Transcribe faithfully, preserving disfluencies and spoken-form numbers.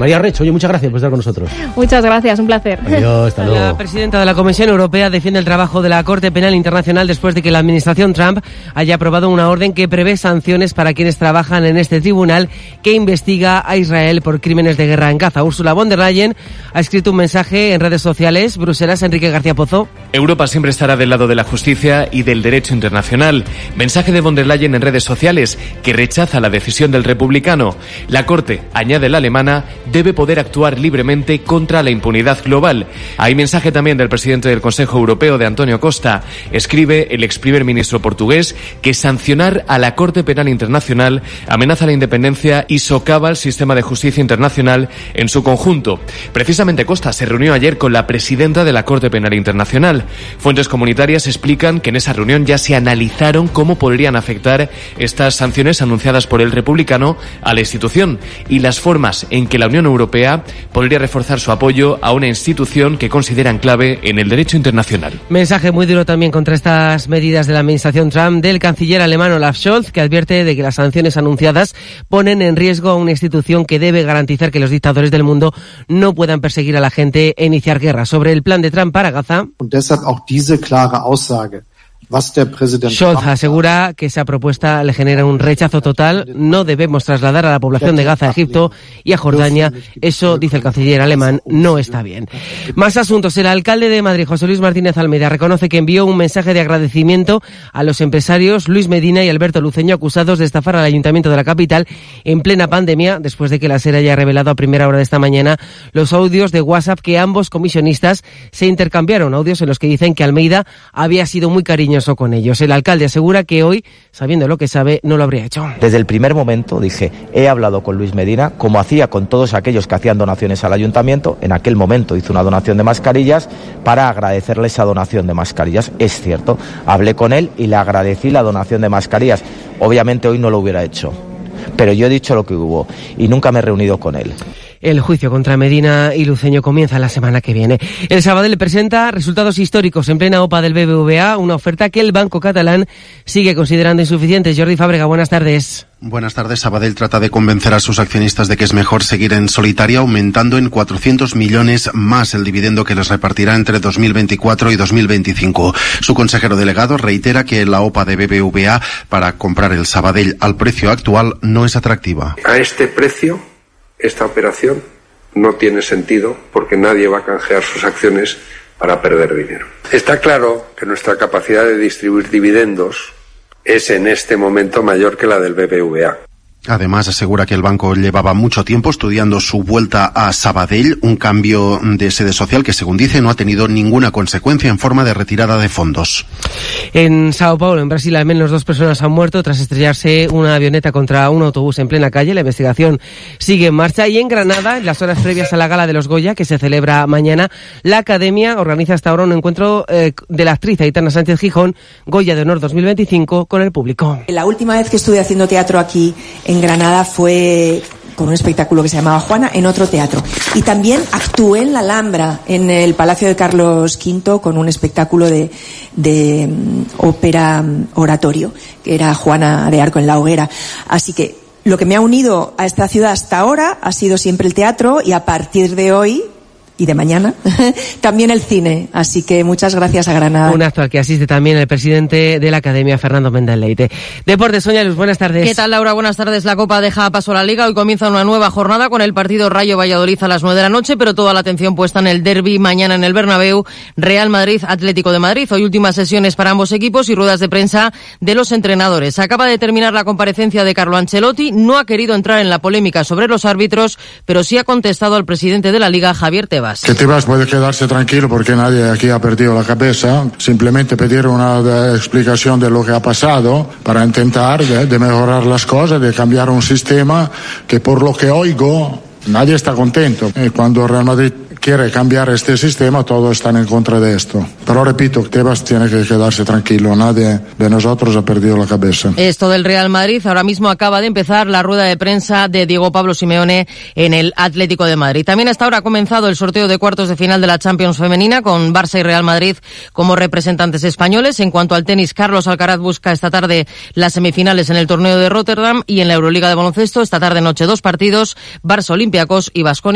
María Recho, oye, muchas gracias por estar con nosotros. Muchas gracias, un placer. Adiós, hasta luego. La presidenta de la Comisión Europea defiende el trabajo de la Corte Penal Internacional después de que la administración Trump haya aprobado una orden que prevé sanciones para quienes trabajan en este tribunal que investiga a Israel por crímenes de guerra en Gaza. Ursula von der Leyen ha escrito un mensaje en redes sociales. Bruselas, Enrique García Pozo. Europa siempre estará del lado de la justicia y del derecho internacional. Mensaje de von der Leyen en redes sociales que rechaza la decisión del republicano. La Corte, añade la alemana, debe poder actuar libremente contra la impunidad global. Hay mensaje también del presidente del Consejo Europeo, de Antonio Costa. Escribe el ex primer ministro portugués que sancionar a la Corte Penal Internacional amenaza la independencia y socava el sistema de justicia internacional en su conjunto. Precisamente Costa se reunió ayer con la presidenta de la Corte Penal Internacional. Fuentes comunitarias explican que en esa reunión ya se analizaron cómo podrían afectar estas sanciones anunciadas por el republicano a la institución y las formas en que la Unión Europea podría reforzar su apoyo a una institución que consideran clave en el derecho internacional. Mensaje muy duro también contra estas medidas de la administración Trump del canciller alemán Olaf Scholz, que advierte de que las sanciones anunciadas ponen en riesgo a una institución que debe garantizar que los dictadores del mundo no puedan perseguir a la gente e iniciar guerra. Sobre el plan de Trump para Gaza, Scholz asegura que esa propuesta le genera un rechazo total. No debemos trasladar a la población de Gaza a Egipto y a Jordania. Eso, dice el canciller alemán, no está bien. Más asuntos. El alcalde de Madrid, José Luis Martínez Almeida, reconoce que envió un mensaje de agradecimiento a los empresarios Luis Medina y Alberto Luceño, acusados de estafar al ayuntamiento de la capital en plena pandemia, después de que la SER haya revelado a primera hora de esta mañana los audios de WhatsApp que ambos comisionistas se intercambiaron, audios en los que dicen que Almeida había sido muy cariñoso con ellos. El alcalde asegura que hoy, sabiendo lo que sabe, no lo habría hecho. Desde el primer momento dije, he hablado con Luis Medina, como hacía con todos aquellos que hacían donaciones al ayuntamiento. En aquel momento hizo una donación de mascarillas para agradecerle esa donación de mascarillas. Es cierto, hablé con él y le agradecí la donación de mascarillas. Obviamente hoy no lo hubiera hecho, pero yo he dicho lo que hubo y nunca me he reunido con él. El juicio contra Medina y Luceño comienza la semana que viene. El Sabadell presenta resultados históricos en plena OPA del B B V A, una oferta que el banco catalán sigue considerando insuficiente. Jordi Fábrega, buenas tardes. Buenas tardes. Sabadell trata de convencer a sus accionistas de que es mejor seguir en solitaria, aumentando en cuatrocientos millones más el dividendo que les repartirá entre dos mil veinticuatro y dos mil veinticinco. Su consejero delegado reitera que la OPA de B B V A para comprar el Sabadell al precio actual no es atractiva. A este precio, esta operación no tiene sentido porque nadie va a canjear sus acciones para perder dinero. Está claro que nuestra capacidad de distribuir dividendos es en este momento mayor que la del B B V A. Además, asegura que el banco llevaba mucho tiempo estudiando su vuelta a Sabadell, un cambio de sede social que, según dice, no ha tenido ninguna consecuencia en forma de retirada de fondos. En Sao Paulo, en Brasil, al menos dos personas han muerto tras estrellarse una avioneta contra un autobús en plena calle. La investigación sigue en marcha. Y en Granada, en las horas previas a la gala de los Goya, que se celebra mañana, la Academia organiza hasta ahora un encuentro eh, de la actriz Aitana Sánchez Gijón, Goya de Honor dos mil veinticinco, con el público. La última vez que estuve haciendo teatro aquí en Granada fue con un espectáculo que se llamaba Juana en otro teatro. Y también actué en la Alhambra, en el Palacio de Carlos quinto, con un espectáculo de, de um, ópera um, oratorio, que era Juana de Arco en la hoguera. Así que lo que me ha unido a esta ciudad hasta ahora ha sido siempre el teatro y a partir de hoy y de mañana también el cine. Así que muchas gracias a Granada. Un acto al que asiste también el presidente de la Academia, Fernando Méndez Leite. Deportes, Sonia Luz, buenas tardes. ¿Qué tal, Laura? Buenas tardes. La Copa deja paso a la Liga. Hoy comienza una nueva jornada con el partido Rayo Valladolid a las nueve de la noche, pero toda la atención puesta en el derbi mañana en el Bernabéu, Real Madrid, Atlético de Madrid. Hoy últimas sesiones para ambos equipos y ruedas de prensa de los entrenadores. Acaba de terminar la comparecencia de Carlo Ancelotti. No ha querido entrar en la polémica sobre los árbitros, pero sí ha contestado al presidente de la Liga, Javier Tebas. Que Tebas puede quedarse tranquilo porque nadie aquí ha perdido la cabeza. Simplemente pedir una de, explicación de lo que ha pasado para intentar de, de mejorar las cosas, de cambiar un sistema que, por lo que oigo, nadie está contento. Y cuando Real Madrid quiere cambiar este sistema, todos están en contra de esto. Pero repito, Tebas tiene que quedarse tranquilo. Nadie de nosotros ha perdido la cabeza. Esto del Real Madrid, ahora mismo acaba de empezar la rueda de prensa de Diego Pablo Simeone en el Atlético de Madrid. También hasta ahora ha comenzado el sorteo de cuartos de final de la Champions femenina con Barça y Real Madrid como representantes españoles. En cuanto al tenis, Carlos Alcaraz busca esta tarde las semifinales en el torneo de Rotterdam y en la Euroliga de baloncesto esta tarde noche dos partidos, Barça Olympiacos y Baskonia.